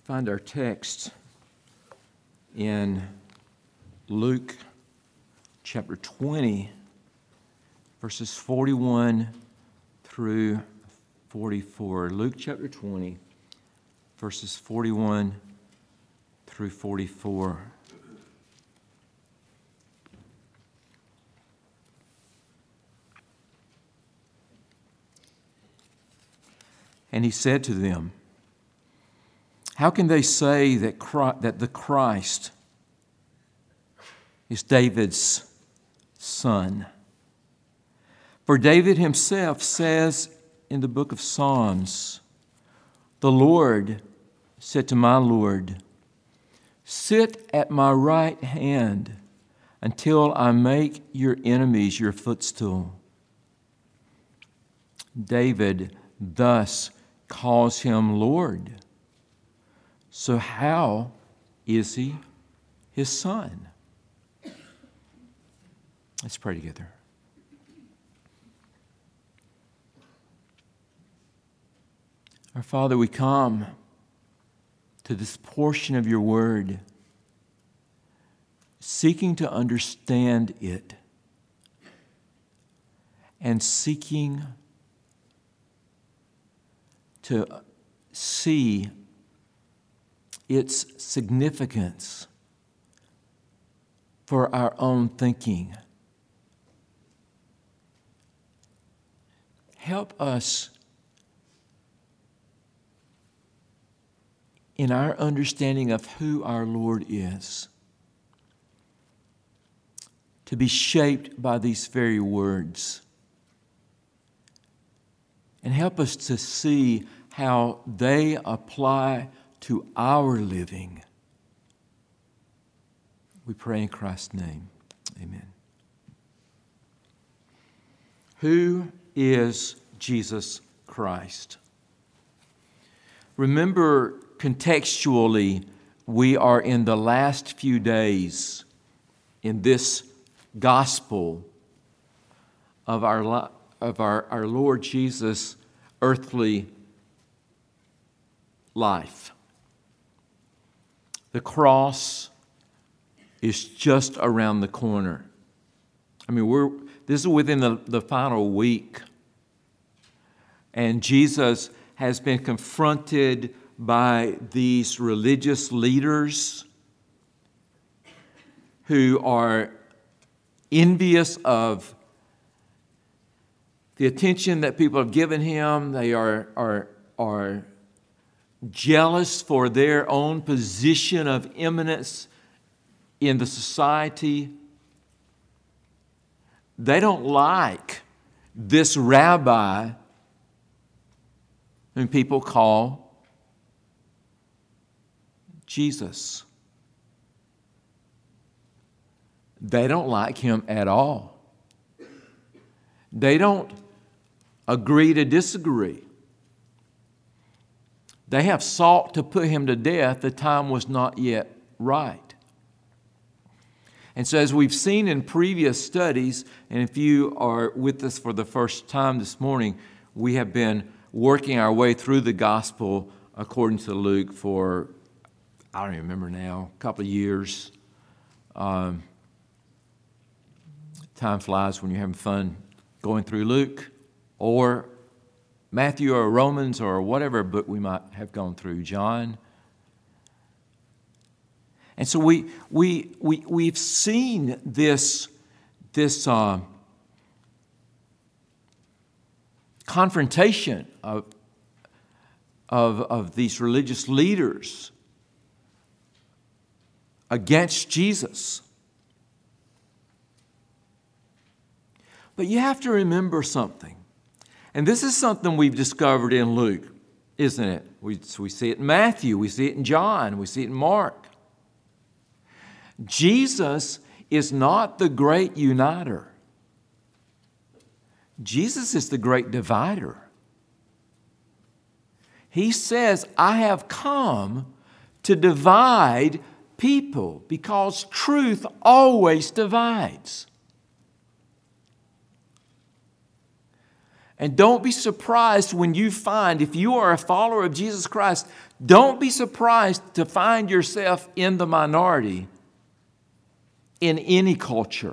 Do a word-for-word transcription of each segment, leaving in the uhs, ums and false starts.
Find our text in Luke chapter twenty, verses forty-one through forty-four. Luke chapter twenty, verses forty-one through forty-four. And he said to them, "How can they say that Christ, that the Christ is David's son? For David himself says in the book of Psalms, 'The Lord said to my Lord, sit at my right hand until I make your enemies your footstool.' David thus calls him Lord. So how is he his son?" Let's pray together. Our Father, we come to this portion of your word, seeking to understand it and seeking to see its significance for our own thinking. Help us in our understanding of who our Lord is to be shaped by these very words. And help us to see how they apply to our living. We pray in Christ's name. Amen. Who is Jesus Christ? Remember, contextually, we are in the last few days in this gospel of our, of our, our Lord Jesus' earthly life. The cross is just around the corner. I mean, we're this is within the, the final week. And Jesus has been confronted by these religious leaders who are envious of the attention that people have given him. They are, are, are jealous for their own position of eminence in the society. They don't like this rabbi whom people call Jesus. They don't like him at all. They don't agree to disagree. They have sought to put him to death. The time was not yet right. And so as we've seen in previous studies, and if you are with us for the first time this morning, we have been working our way through the gospel according to Luke for, I don't even remember now, a couple of years. Um, time flies when you're having fun going through Luke or Matthew or Romans or whatever book we might have gone through, John. And so we we we we've seen this this uh, confrontation of of of these religious leaders against Jesus. But you have to remember something. And this is something we've discovered in Luke, isn't it? We, we see it in Matthew, we see it in John, we see it in Mark. Jesus is not the great uniter. Jesus is the great divider. He says, I have come to divide people because truth always divides. And don't be surprised when you find, if you are a follower of Jesus Christ, don't be surprised to find yourself in the minority in any culture.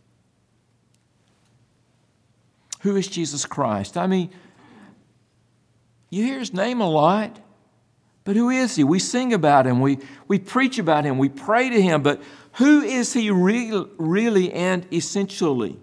Who is Jesus Christ? I mean, you hear his name a lot, but who is he? We sing about him, we, we preach about him, we pray to him, but who is he really, really and essentially?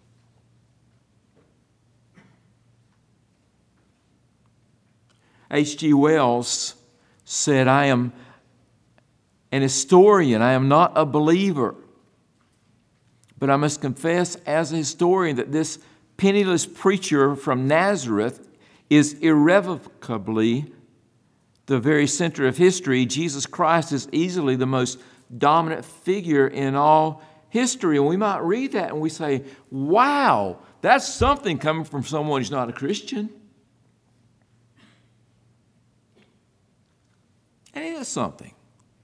H G Wells said, I am an historian, I am not a believer. But I must confess as a historian that this penniless preacher from Nazareth is irrevocably the very center of history. Jesus Christ is easily the most dominant figure in all history. And we might read that and we say, wow, that's something coming from someone who's not a Christian. And it is something.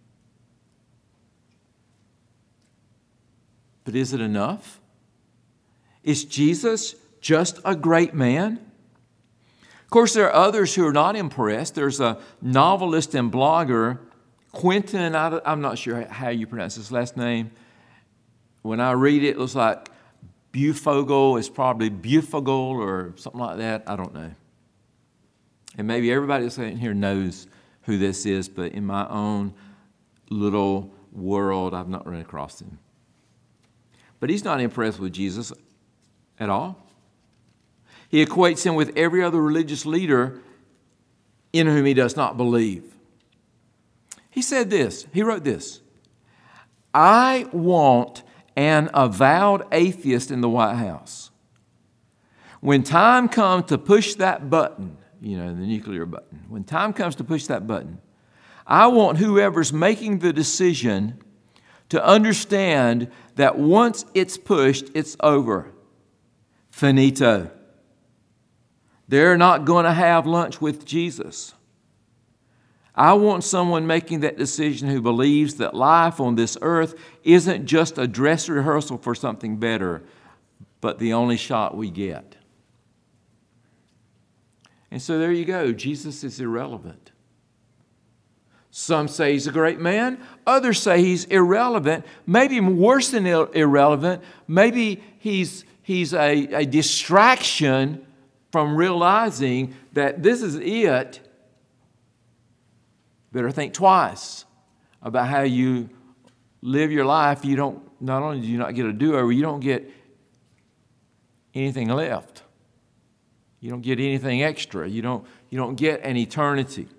But is it enough? Is Jesus just a great man? Of course, there are others who are not impressed. There's a novelist and blogger, Quentin, I'm not sure how you pronounce his last name. When I read it, it looks like Bufogel. It's probably Bufogel or something like that. I don't know. And maybe everybody that's in here knows who this is, but in my own little world, I've not run across him. But he's not impressed with Jesus at all. He equates him with every other religious leader in whom he does not believe. He said this, he wrote this, I want an avowed atheist in the White House. When time comes to push that button, you know, the nuclear button, when time comes to push that button, I want whoever's making the decision to understand that once it's pushed, it's over. Finito. They're not going to have lunch with Jesus. I want someone making that decision who believes that life on this earth isn't just a dress rehearsal for something better, but the only shot we get. And so there you go. Jesus is irrelevant. Some say he's a great man. Others say he's irrelevant. Maybe worse than irrelevant. Maybe he's, he's a, a distraction from realizing that this is it. Better think twice about how you live your life. You don't, not only do you not get a do-over, you don't get anything left. You don't get anything extra. You don't, you don't get an eternity.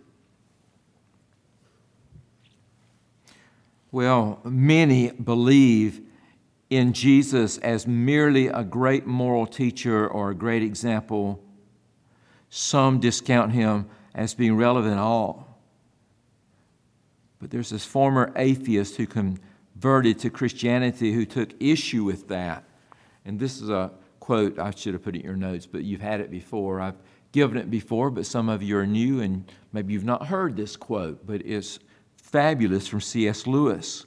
Well, many believe in Jesus as merely a great moral teacher or a great example. Some discount him as being relevant at all. But there's this former atheist who converted to Christianity who took issue with that. And this is a quote, I should have put it in your notes, but you've had it before. I've given it before, but some of you are new and maybe you've not heard this quote, but it's fabulous, from C S Lewis.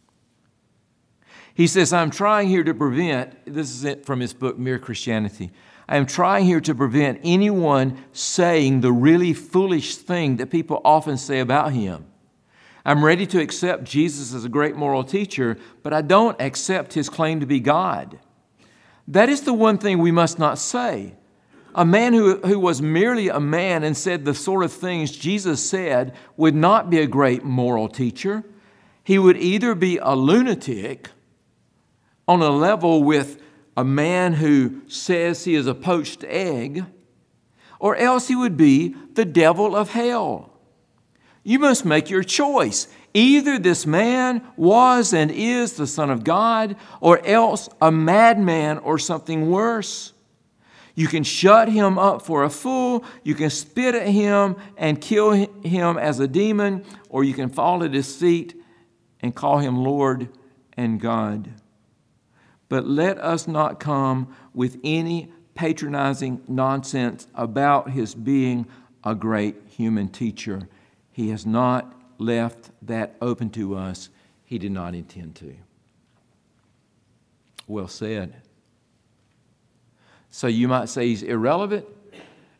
He says, I'm trying here to prevent, this is it from his book, Mere Christianity. I am trying here to prevent anyone saying the really foolish thing that people often say about him. I'm ready to accept Jesus as a great moral teacher, but I don't accept his claim to be God. That is the one thing we must not say. A man who, who was merely a man and said the sort of things Jesus said would not be a great moral teacher. He would either be a lunatic on a level with a man who says he is a poached egg, or else he would be the devil of hell. You must make your choice. Either this man was and is the Son of God, or else a madman or something worse. You can shut him up for a fool, you can spit at him and kill him as a demon, or you can fall at his feet and call him Lord and God. But let us not come with any patronizing nonsense about his being a great human teacher. He has not left that open to us. He did not intend to. Well said. So you might say he's irrelevant.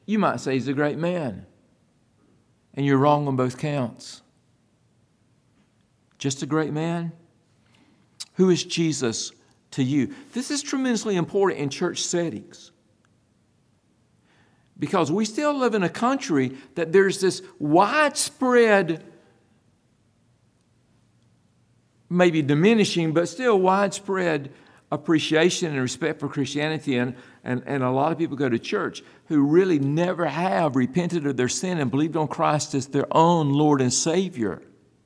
You might say he's a great man. And you're wrong on both counts. Just a great man? Who is Jesus to you? This is tremendously important in church settings. Because we still live in a country that there's this widespread, maybe diminishing, but still widespread appreciation and respect for Christianity. And, and, and a lot of people go to church who really never have repented of their sin and believed on Christ as their own Lord and Savior.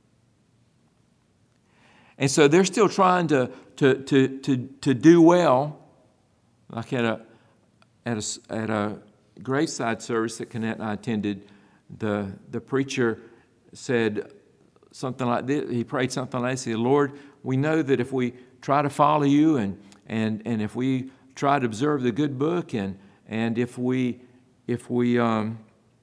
And so they're still trying to, to, to, to, to do well. Like at a, at a, at a graveside service that Kenneth and I attended, the, the preacher said something like this. He prayed something like this. He said, Lord, we know that if we try to follow you and, and, and if we try to observe the good book and, and if we, if, we, um,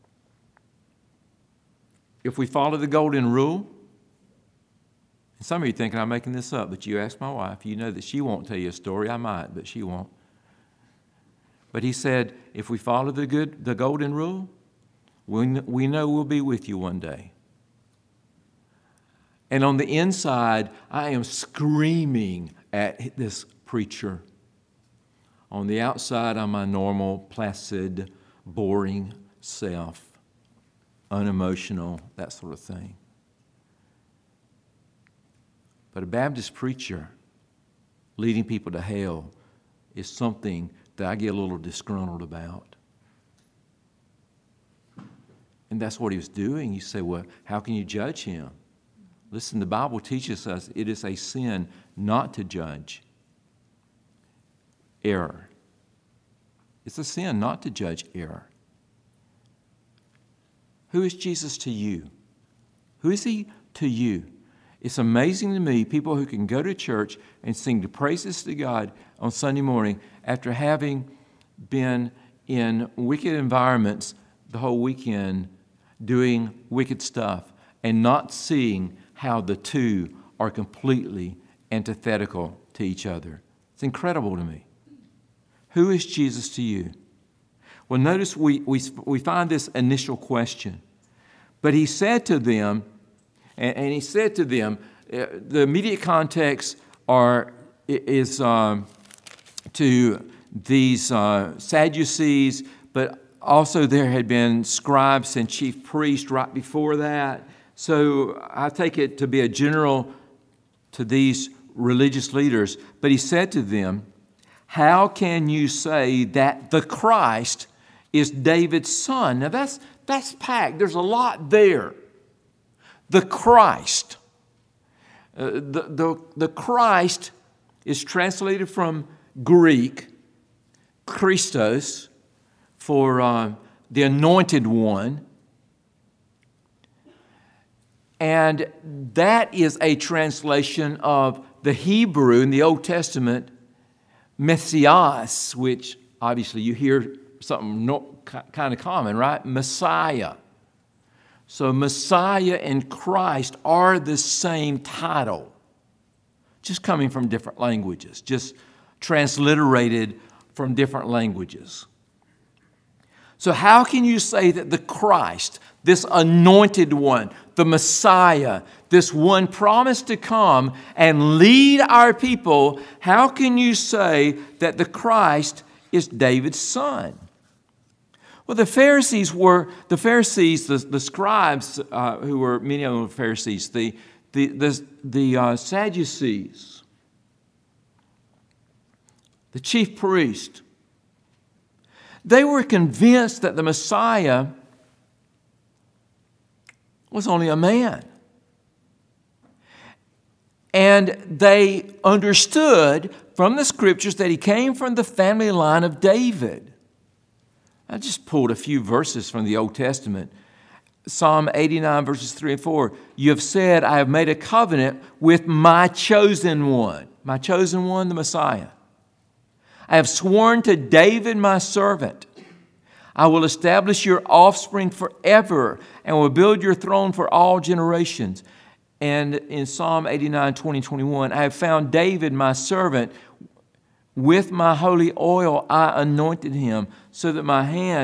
if we follow the golden rule. And some of you thinking I'm making this up, but you ask my wife. You know that she won't tell you a story. I might, but she won't. But he said, if we follow the good, the golden rule, we, we know we'll be with you one day. And on the inside, I am screaming at this preacher. On the outside, I'm my normal, placid, boring self, unemotional, that sort of thing. But a Baptist preacher leading people to hell is something that I get a little disgruntled about. And that's what he was doing. You say, well, how can you judge him? Listen, the Bible teaches us it is a sin not to judge error. It's a sin not to judge error. Who is Jesus to you? Who is he to you? It's amazing to me, people who can go to church and sing the praises to God on Sunday morning after having been in wicked environments the whole weekend doing wicked stuff and not seeing how the two are completely antithetical to each other. It's incredible to me. Who is Jesus to you? Well, notice we, we, we find this initial question. But he said to them, and, and he said to them, uh, the immediate context are, is um, to these uh, Sadducees, but also there had been scribes and chief priests right before that. So I take it to be a general to these religious leaders. But he said to them, how can you say that the Christ is David's son? Now that's, that's packed. There's a lot there. The Christ. Uh, the, the, the Christ is translated from Greek, Christos, for uh, the anointed one. And that is a translation of the Hebrew in the Old Testament, Messias, which obviously you hear something no, kind of common, right? Messiah. So Messiah and Christ are the same title, just coming from different languages, just transliterated from different languages. So how can you say that the Christ, this anointed one, the Messiah, this one promised to come and lead our people, how can you say that the Christ is David's son? Well, the Pharisees were, the Pharisees, the, the scribes, uh, who were, many of them were Pharisees, the, the, the, the uh, Sadducees, the chief priest, they were convinced that the Messiah was only a man. And they understood from the scriptures that he came from the family line of David. I just pulled a few verses from the Old Testament. Psalm eighty-nine, verses three and four. You have said, I have made a covenant with my chosen one. My chosen one, the Messiah. I have sworn to David, my servant. I will establish your offspring forever and will build your throne for all generations. And in Psalm eighty-nine, twenty, twenty-one, I have found David, my servant. With my holy oil I anointed him, so that my hand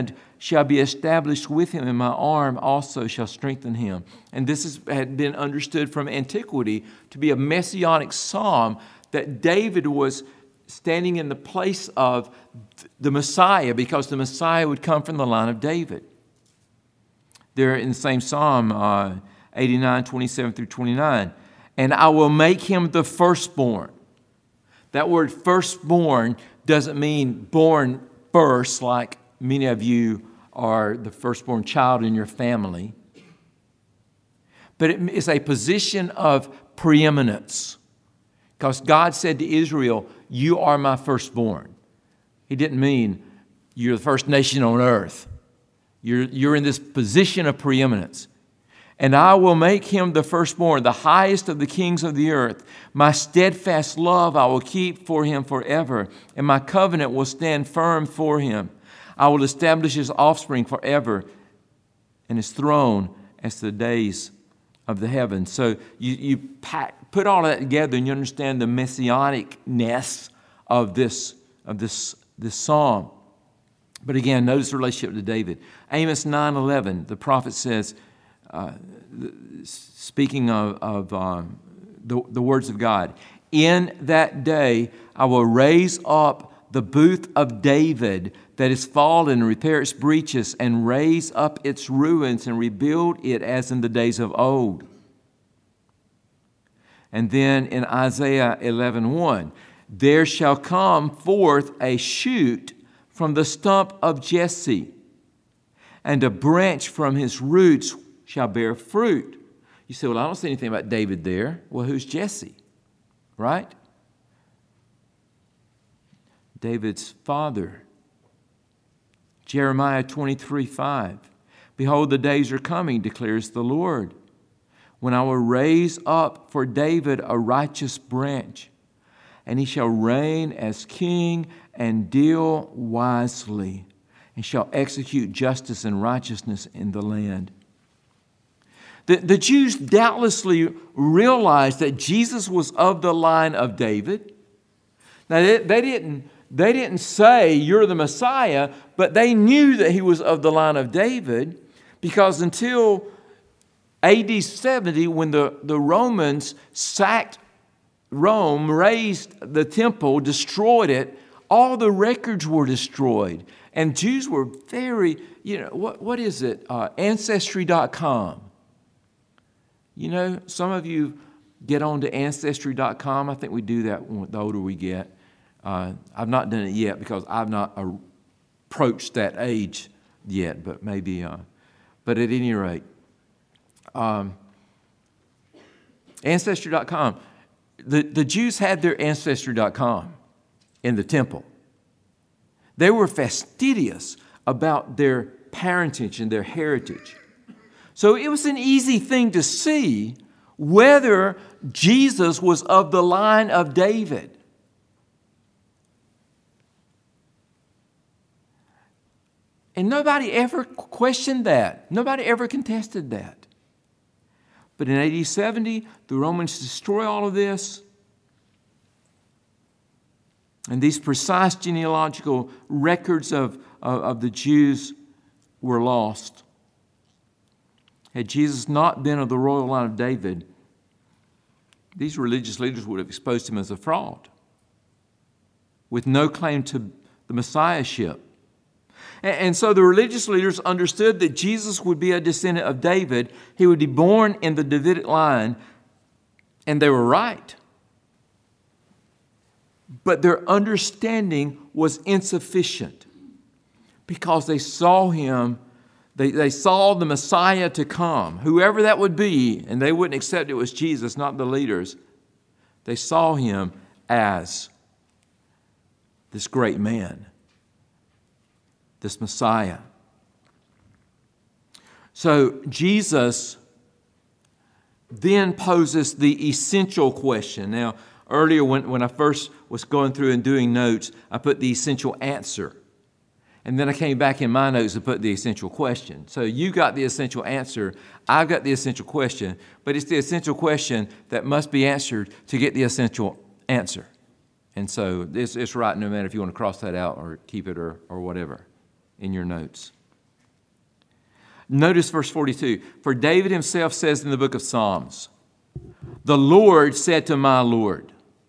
shall be established with him, and my arm also shall strengthen him. And this is, had been understood from antiquity to be a messianic psalm that David was standing in the place of the Messiah, because the Messiah would come from the line of David. There in the same Psalm, uh, eighty-nine, twenty-seven through twenty-nine, and I will make him the firstborn. That word firstborn doesn't mean born first, like many of you are the firstborn child in your family. But it is a position of preeminence. Because God said to Israel, you are my firstborn. He didn't mean you're the first nation on earth. You're, you're in this position of preeminence. And I will make him the firstborn, the highest of the kings of the earth. My steadfast love I will keep for him forever, and my covenant will stand firm for him. I will establish his offspring forever, and his throne as the days of the heavens. So you, you pack, put all of that together, and you understand the messianicness of this, of this, this psalm. But again, notice the relationship to David. Amos nine eleven, the prophet says, Uh, speaking of, of uh, the, the words of God, in that day I will raise up the booth of David that is fallen, and repair its breaches, and raise up its ruins, and rebuild it as in the days of old. And then in Isaiah eleven one, there shall come forth a shoot from the stump of Jesse, and a branch from his roots shall bear fruit. You say, well, I don't see anything about David there. Well, who's Jesse? Right? David's father. Jeremiah twenty-three five. Behold, the days are coming, declares the Lord, when I will raise up for David a righteous branch, and he shall reign as king and deal wisely, and shall execute justice and righteousness in the land. The, the Jews doubtlessly realized that Jesus was of the line of David. Now, they, they, didn't, they didn't say, you're the Messiah, but they knew that he was of the line of David, because until A D seventy, when the, the Romans sacked Rome, razed the temple, destroyed it, all the records were destroyed. And Jews were very, you know, what, what is it? Uh, Ancestry dot com. You know, some of you get on to Ancestry dot com. I think we do that the older we get. Uh, I've not done it yet because I've not approached that age yet, but maybe. Uh, but at any rate, um, Ancestry dot com. The, the Jews had their Ancestry dot com in the temple. They were fastidious about their parentage and their heritage. So it was an easy thing to see whether Jesus was of the line of David. And nobody ever questioned that. Nobody ever contested that. But in A D seventy, the Romans destroy all of this. And these precise genealogical records of, of, of the Jews were lost. Had Jesus not been of the royal line of David, these religious leaders would have exposed him as a fraud, with no claim to the Messiahship. And, and so the religious leaders understood that Jesus would be a descendant of David. He would be born in the Davidic line, and they were right. But their understanding was insufficient because they saw him, they, they saw the Messiah to come, whoever that would be, and they wouldn't accept it was Jesus, not the leaders. They saw him as this great man, this Messiah. So Jesus then poses the essential question. Now, earlier when, when I first was going through and doing notes, I put the essential answer. And then I came back in my notes and put the essential question. So you got the essential answer, I've got the essential question, but it's the essential question that must be answered to get the essential answer. And so it's, it's right no matter if you want to cross that out or keep it or, or whatever in your notes. Notice verse forty-two. For David himself says in the book of Psalms, the Lord said to my Lord,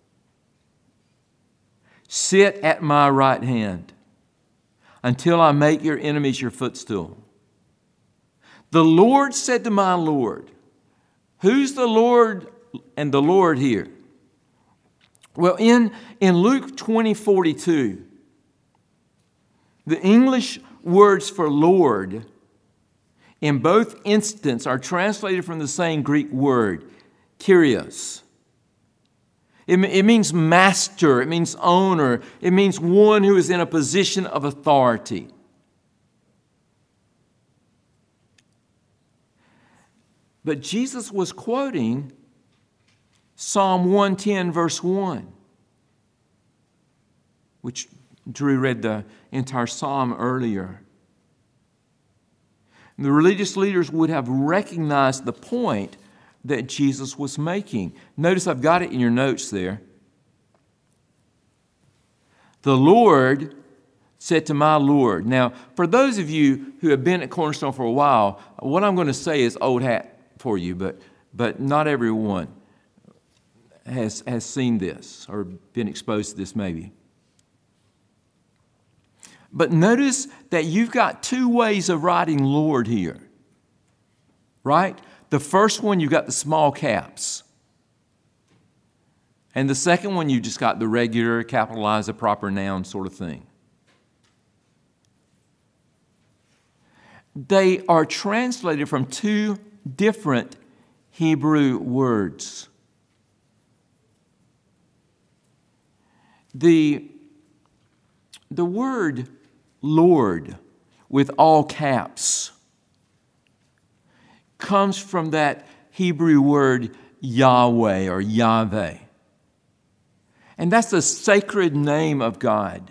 sit at my right hand until I make your enemies your footstool. The Lord said to my Lord. Who's the Lord and the Lord here? Well, in, in Luke twenty forty-two, the English words for Lord in both instances are translated from the same Greek word, Kyrios. It, it means master, it means owner, it means one who is in a position of authority. But Jesus was quoting Psalm one ten, verse one, which Drew read the entire psalm earlier. The religious leaders would have recognized the point that Jesus was making. Notice I've got it in your notes there. The Lord said to my Lord. Now, for those of you who have been at Cornerstone for a while, what I'm going to say is old hat for you, but but not everyone has has seen this or been exposed to this maybe. But notice that you've got two ways of writing Lord here, right? The first one, you've got the small caps. And the second one, you just got the regular, capitalized, a proper noun sort of thing. They are translated from two different Hebrew words. The, the word Lord with all caps comes from that Hebrew word Yahweh or Yahweh. And that's the sacred name of God.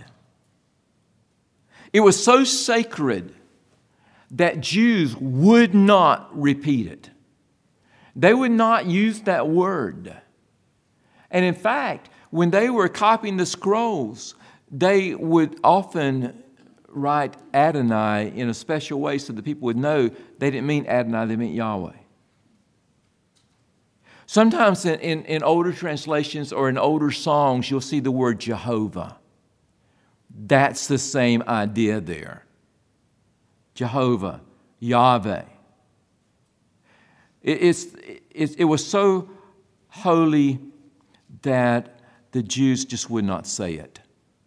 It was so sacred that Jews would not repeat it. They would not use that word. And in fact, when they were copying the scrolls, they would often write Adonai in a special way so that people would know they didn't mean Adonai, they meant Yahweh. Sometimes in, in, in older translations or in older songs, you'll see the word Jehovah. That's the same idea there. Jehovah, Yahweh. It, it's, it, it was so holy that the Jews just would not say it.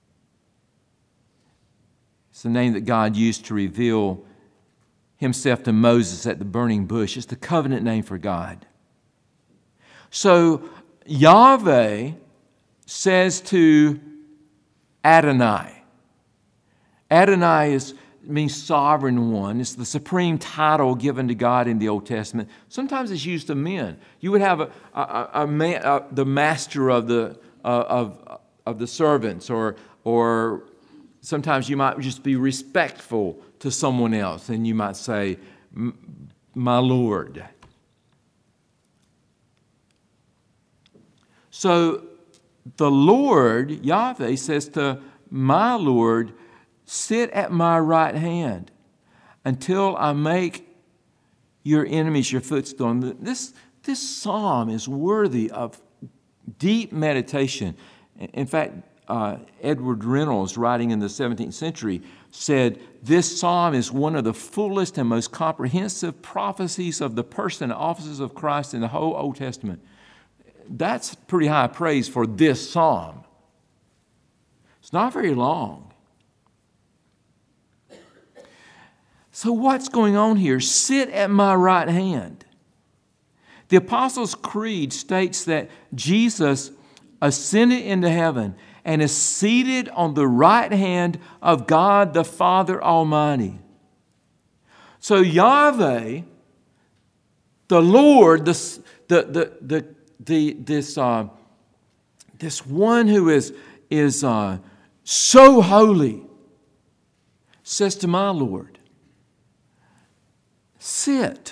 It's the name that God used to reveal Himself to Moses at the burning bush. It's the covenant name for God. So Yahweh says to Adonai. Adonai is, means sovereign one. It's the supreme title given to God in the Old Testament. Sometimes it's used of men. You would have a, a, a man, a, the master of the uh, of of the servants, or or sometimes you might just be respectful to someone else, and you might say, "My Lord." So the Lord, Yahweh, says to my Lord, sit at my right hand until I make your enemies your footstool. This, this psalm is worthy of deep meditation. In fact, uh, Edward Reynolds, writing in the seventeenth century, said, this psalm is one of the fullest and most comprehensive prophecies of the person and offices of Christ in the whole Old Testament. That's pretty high praise for this psalm. It's not very long. So what's going on here? Sit at my right hand. The Apostles' Creed states that Jesus ascended into heaven and is seated on the right hand of God the Father Almighty. So Yahweh, the Lord, the, the, the, the The, this, uh, this one who is, is uh, so holy, says to my Lord, sit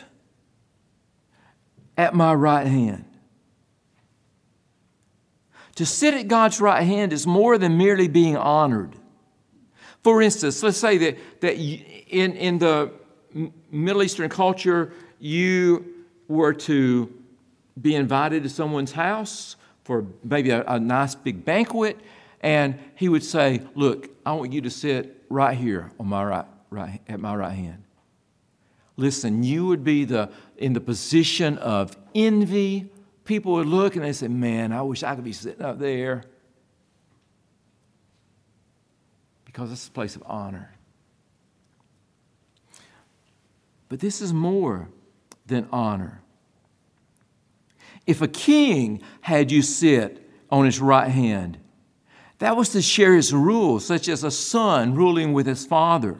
at my right hand. To sit at God's right hand is more than merely being honored. For instance, let's say that, that in, in the Middle Eastern culture, you were to be invited to someone's house for maybe a, a nice big banquet, and he would say, look, I want you to sit right here on my right, right at my right hand. Listen, you would be the in the position of envy. People would look and they say, man, I wish I could be sitting up there. Because it's a place of honor. But this is more than honor. If a king had you sit on his right hand, that was to share his rules, such as a son ruling with his father.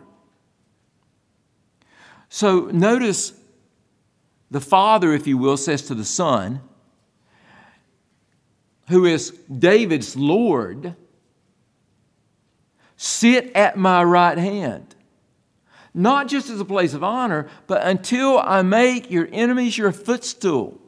So notice the father, if you will, says to the son, who is David's Lord, sit at my right hand. Not just as a place of honor, but until I make your enemies your footstool.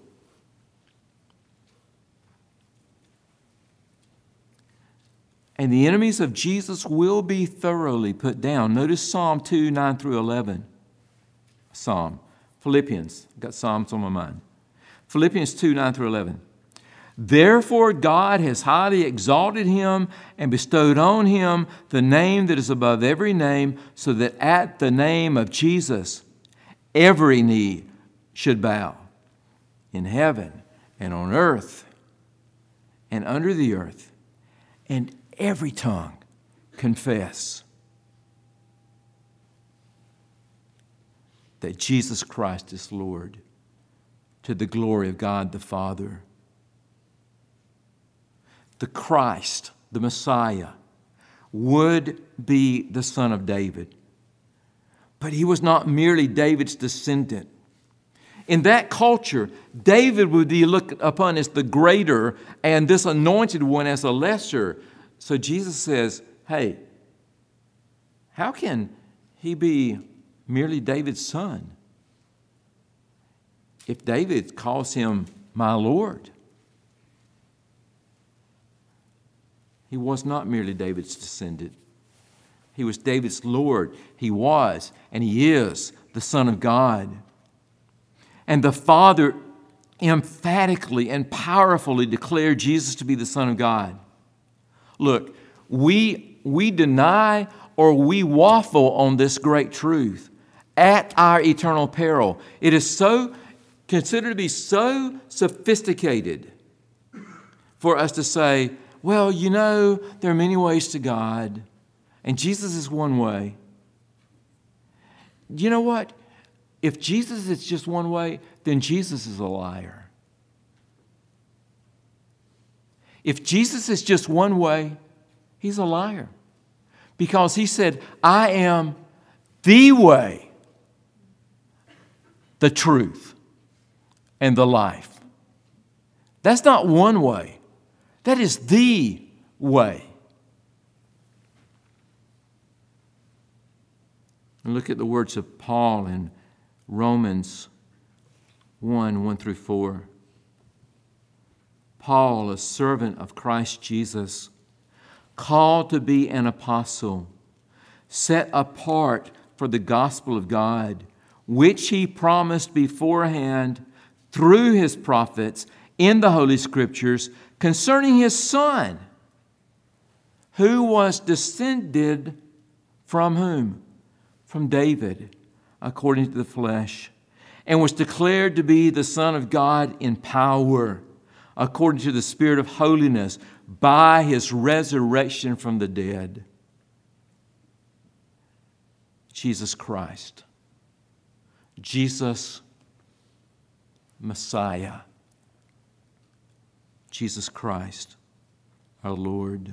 And the enemies of Jesus will be thoroughly put down. Notice Psalm two, nine through eleven. Psalm. Philippians. I've got Psalms on my mind. Philippians two, nine through eleven. Therefore God has highly exalted him and bestowed on him the name that is above every name, so that at the name of Jesus every knee should bow, in heaven and on earth and under the earth, and every tongue confess that Jesus Christ is Lord, to the glory of God the Father. The Christ, the Messiah, would be the son of David. But he was not merely David's descendant. In that culture, David would be looked upon as the greater and this anointed one as a lesser. So Jesus says, hey, how can he be merely David's son if David calls him my Lord? He was not merely David's descendant. He was David's Lord. He was, and he is, the Son of God. And the Father emphatically and powerfully declared Jesus to be the Son of God. Look, we, we deny or we waffle on this great truth at our eternal peril. It is so considered to be so sophisticated for us to say, well, you know, there are many ways to God, and Jesus is one way. You know what? If Jesus is just one way, then Jesus is a liar. If Jesus is just one way, he's a liar. Because he said, I am the way, the truth, and the life. That's not one way. That is the way. And look at the words of Paul in Romans one, one through four. Paul, a servant of Christ Jesus, called to be an apostle, set apart for the gospel of God, which he promised beforehand through his prophets in the Holy Scriptures concerning his Son, who was descended from whom? From David, according to the flesh, and was declared to be the Son of God in power, according to the Spirit of holiness, by his resurrection from the dead. Jesus Christ. Jesus Messiah. Jesus Christ, our Lord.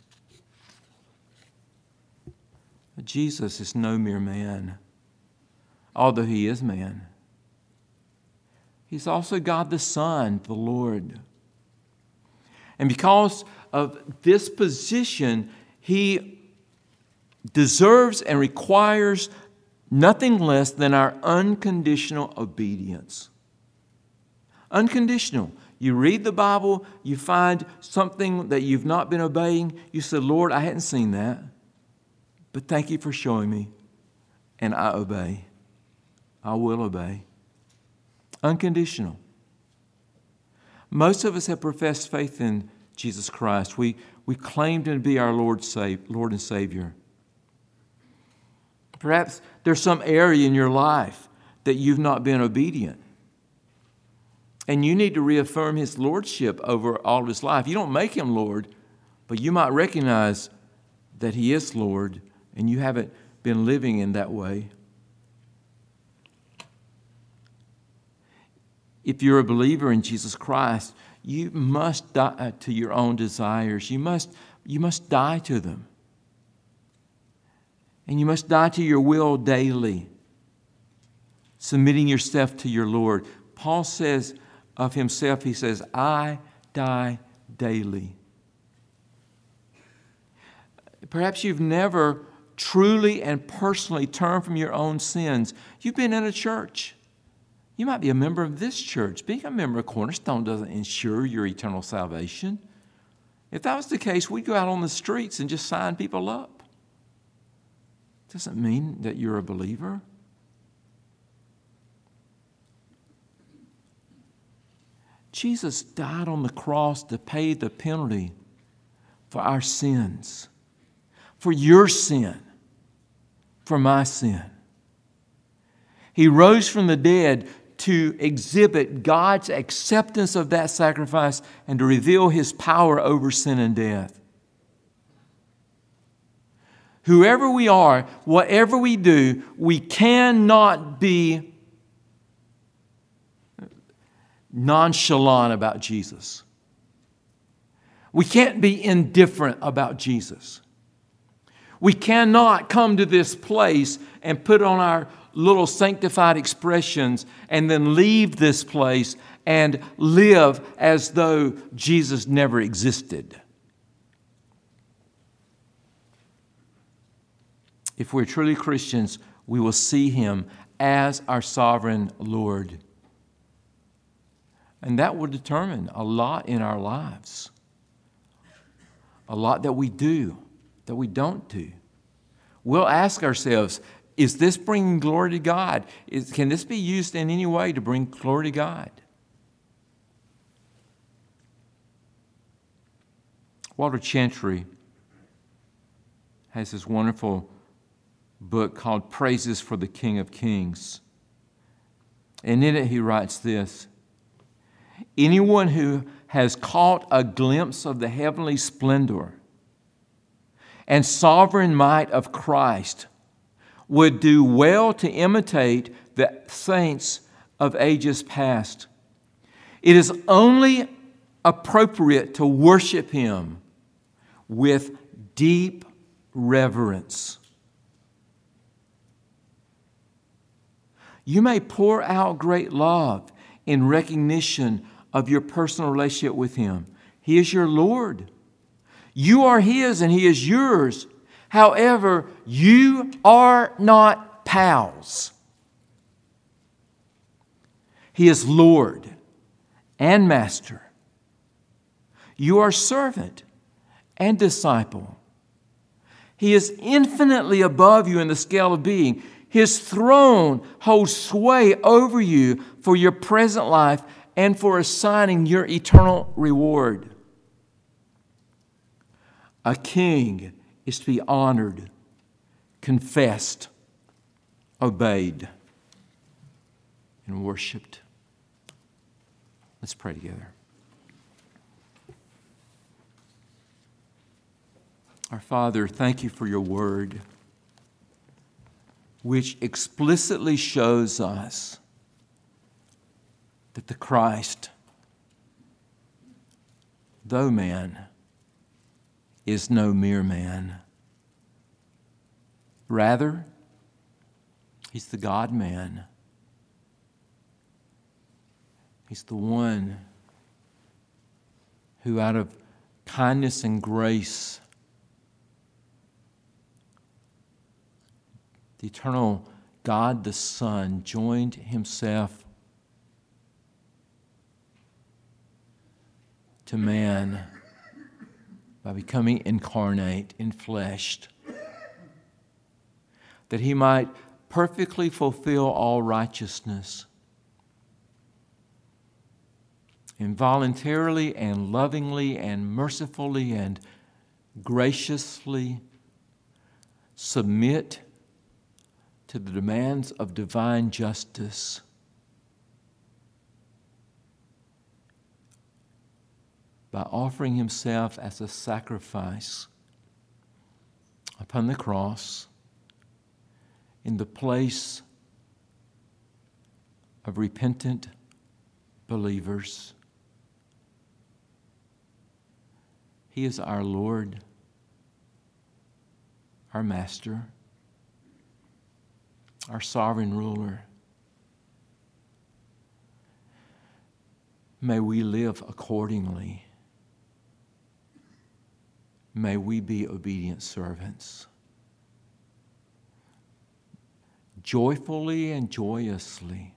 Jesus is no mere man, although he is man. He's also God the Son, the Lord. And because of this position, he deserves and requires nothing less than our unconditional obedience. Unconditional. You read the Bible, you find something that you've not been obeying. You say, Lord, I hadn't seen that, but thank you for showing me, and I obey. I will obey. Unconditional. Most of us have professed faith in Jesus Christ. We, we claim Him to be our Lord, Lord and Savior. Perhaps there's some area in your life that you've not been obedient. And you need to reaffirm His lordship over all of His life. You don't make Him Lord, but you might recognize that He is Lord, and you haven't been living in that way. If you're a believer in Jesus Christ, you must die to your own desires. You must, you must die to them. And you must die to your will daily, submitting yourself to your Lord. Paul says of himself, he says, I die daily. Perhaps you've never truly and personally turned from your own sins. You've been in a church. You might be a member of this church. Being a member of Cornerstone doesn't ensure your eternal salvation. If that was the case, we'd go out on the streets and just sign people up. Doesn't mean that you're a believer. Jesus died on the cross to pay the penalty for our sins, for your sin, for my sin. He rose from the dead to exhibit God's acceptance of that sacrifice and to reveal His power over sin and death. Whoever we are, whatever we do, we cannot be nonchalant about Jesus. We can't be indifferent about Jesus. We cannot come to this place and put on our little sanctified expressions and then leave this place and live as though Jesus never existed. If we're truly Christians, we will see Him as our sovereign Lord. And that will determine a lot in our lives. A lot that we do, that we don't do. We'll ask ourselves, is this bringing glory to God? Is, can this be used in any way to bring glory to God? Walter Chantry has this wonderful book called Praises for the King of Kings. And in it he writes this: anyone who has caught a glimpse of the heavenly splendor and sovereign might of Christ would do well to imitate the saints of ages past. It is only appropriate to worship Him with deep reverence. You may pour out great love in recognition of your personal relationship with Him. He is your Lord. You are His and He is yours. However, you are not pals. He is Lord and Master. You are servant and disciple. He is infinitely above you in the scale of being. His throne holds sway over you for your present life and for assigning your eternal reward. A king is to be honored, confessed, obeyed, and worshiped. Let's pray together. Our Father, thank You for Your word, which explicitly shows us that the Christ, though man, is no mere man. Rather, He's the God-man. He's the one who, out of kindness and grace, the eternal God the Son joined Himself to man by becoming incarnate, enfleshed, that He might perfectly fulfill all righteousness, and voluntarily and lovingly and mercifully and graciously submit to the demands of divine justice, by offering himself as a sacrifice upon the cross in the place of repentant believers. He is our Lord, our Master, our sovereign ruler. May we live accordingly. May we be obedient servants, joyfully and joyously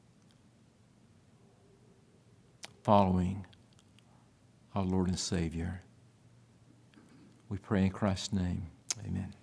following our Lord and Savior. We pray in Christ's name. Amen.